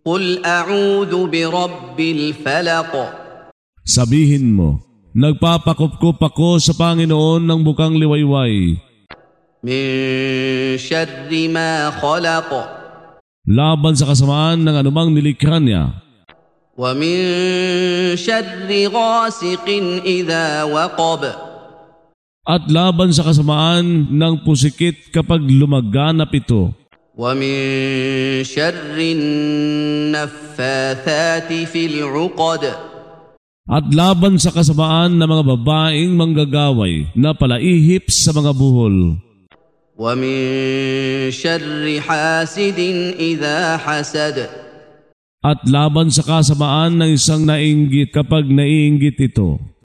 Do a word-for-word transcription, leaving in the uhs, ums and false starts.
قل أعوذ برب الفلق. Sabihin mo, nagpapakupkup ako sa Panginoon ng bukang liwayway. من شر ما خلق. Laban sa kasamaan ng anumang nilikha niya. ومن شر غاسق إذا وقب. At laban sa kasamaan ng pusikit kapag lumaganap ito. ومن شر النفاثات في العقد. At laban sa kasamaan ng mga babaeng manggagaway na palaihip sa mga buhol. ومن شر حاسد إذا حسد. At laban sa kasamaan ng isang nainggit kapag naiinggit ito.